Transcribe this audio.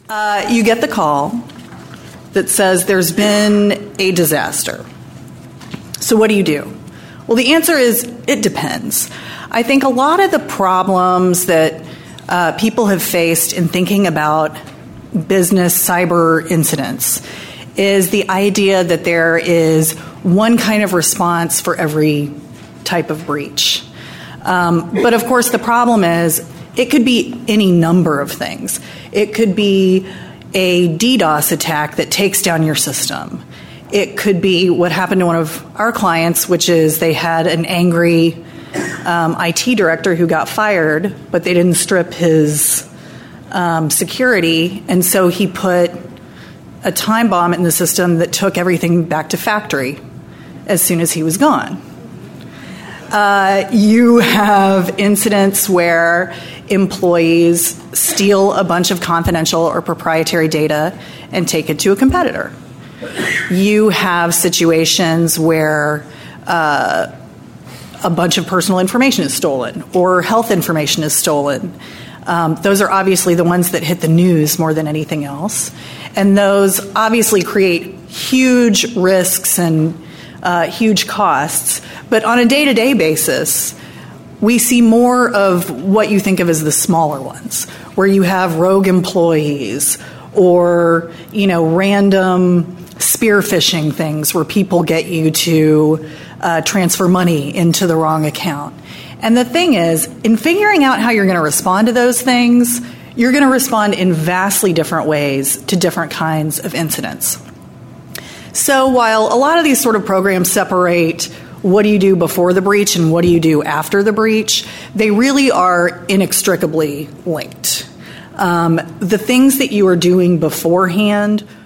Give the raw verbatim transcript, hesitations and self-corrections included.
Uh, you get the call that says there's been a disaster. So what do you do? Well, the answer is it depends. I think a lot of the problems that uh, people have faced in thinking about business cyber incidents is the idea that there is one kind of response for every type of breach. Um, but of course, the problem is it could be any number of things. It could be a DDoS attack that takes down your system. It could be what happened to one of our clients, which is they had an angry um, I T director who got fired, but they didn't strip his um, security, and so he put a time bomb in the system that took everything back to factory as soon as he was gone. Uh, you have incidents where employees steal a bunch of confidential or proprietary data and take it to a competitor. You have situations where uh, a bunch of personal information is stolen or health information is stolen. Um, those are obviously the ones that hit the news more than anything else. And those obviously create huge risks and uh, huge costs. But on a day-to-day basis, we see more of what you think of as the smaller ones, where you have rogue employees or, you know, random spear phishing things where people get you to uh, transfer money into the wrong account. And the thing is, in figuring out how you're going to respond to those things, you're going to respond in vastly different ways to different kinds of incidents. So while a lot of these sort of programs separate what do you do before the breach and what do you do after the breach, they really are inextricably linked. Um, the things that you are doing beforehand